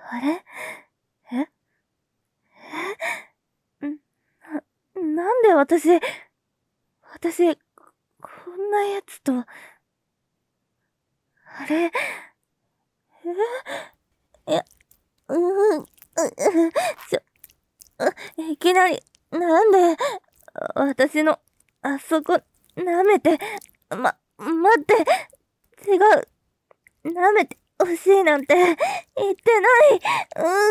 あれえなんで私、こんなやつと、あれいや、ちょ、いきなり、なんで、私の、あそこ、舐めて、待って、違う、舐めてほしいなんて、言ってない、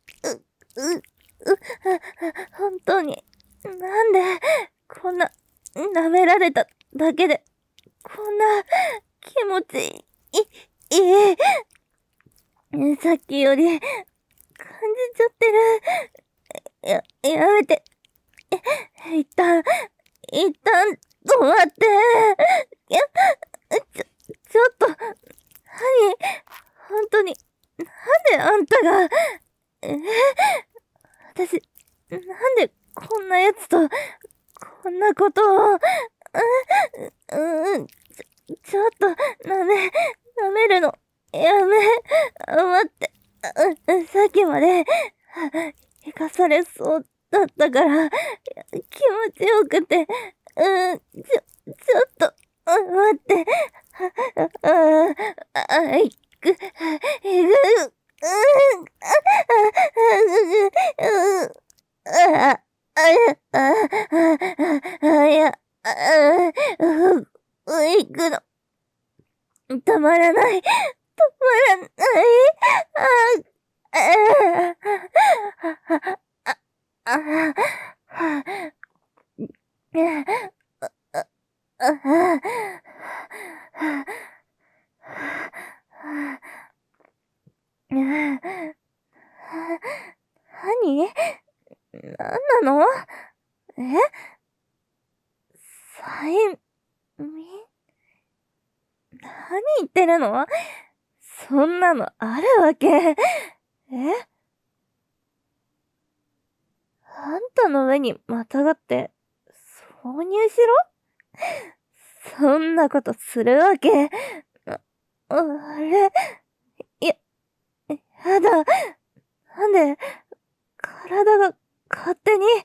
本当に、なんで、こんな、舐められただけで、こんな、気持ちいい。さっきより、感じちゃってる。やめて。一旦、止まって。いや、ちょっと、本当に、なんであんたが、私、なんでこんなやつと、こんなことを、ちょっと、舐めるの、やめ、待って、さっきまで、生かされそうだったから、気持ちよくて、ちょっと、待って、いく、いく、いや、行くの、止まらない、何？何なの？催眠？何言ってるの？そんなのあるわけ。あんたの上にまたがって、挿入しろ？そんなことするわけ。あれ？やだ。なんで、体が勝手に。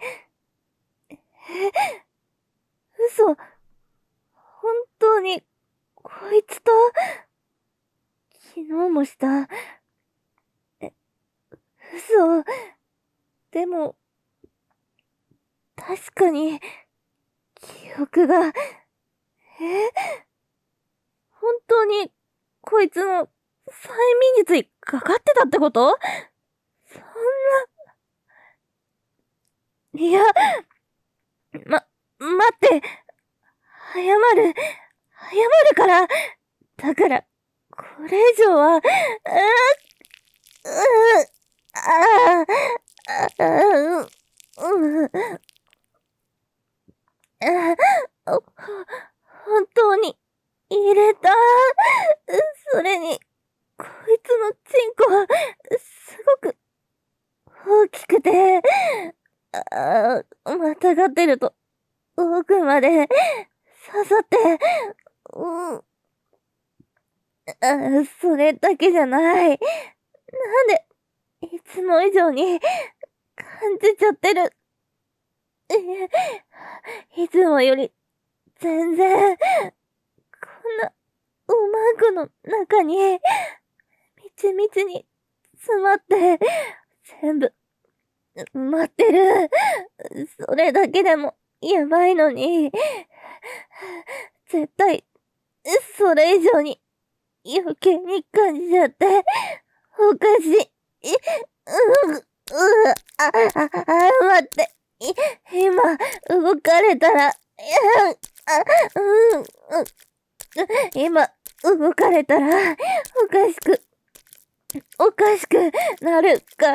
嘘。本当に、こいつと、昨日もした。嘘。でも、確かに、記憶が、本当に、こいつの、催眠術にかかってたってこと？そんな、いや、待って、謝るから、だから、これ以上は、本当に、入れた。それに、こいつのチンコは、すごく、大きくて、またがってると、奥まで、刺さって、それだけじゃない。なんで、いつも以上に、感じちゃってる。いつもより、全然、こんな、おまんこの中に、みちみちに、詰まって、全部、埋まってる。それだけでも、やばいのに、絶対、それ以上に、余計に感じちゃって、おかしい。待って。今、動かれたら、今、動かれたら、おかしくなるから、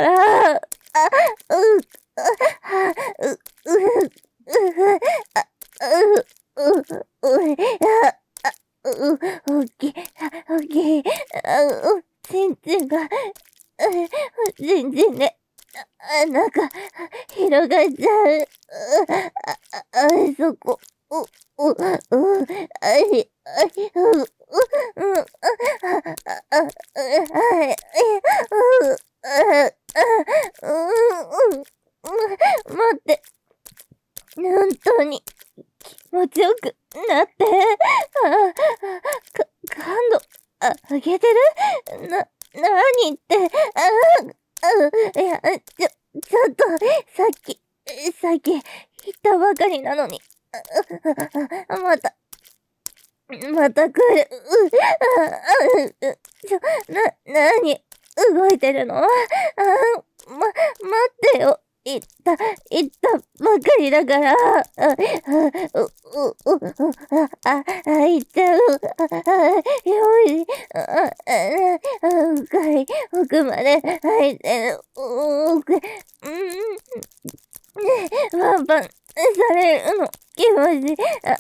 ちんちんが、ちんちんで、なんか、広がっちゃう。そこ、 待って。本当に気持ちよくなって。感度、上げてる？なにって。いや、ちょっと、さっき、言ったばかりなのに。また来る。なに、動いてるの？待ってよ。言ったばかりだから。行っちゃう。よい。深い奥まで入ってる。パンパンされるの気持ち。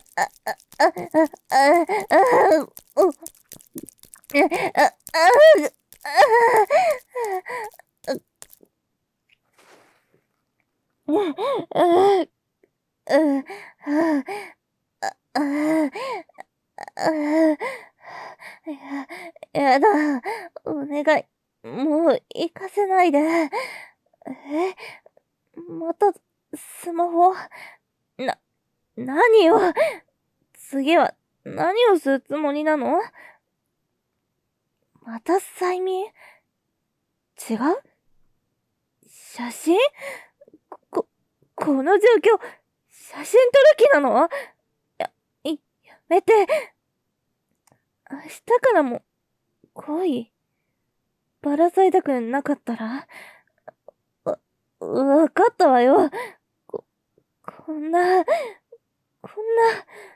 やだ。お願い。もう行かせないで。また、スマホ。何よ。次は、何をするつもりなの？また催眠？違う？写真？この状況、写真撮る気なの？やめて。明日からも、恋？ばらさいたくなかったら？わかったわよ。こんな、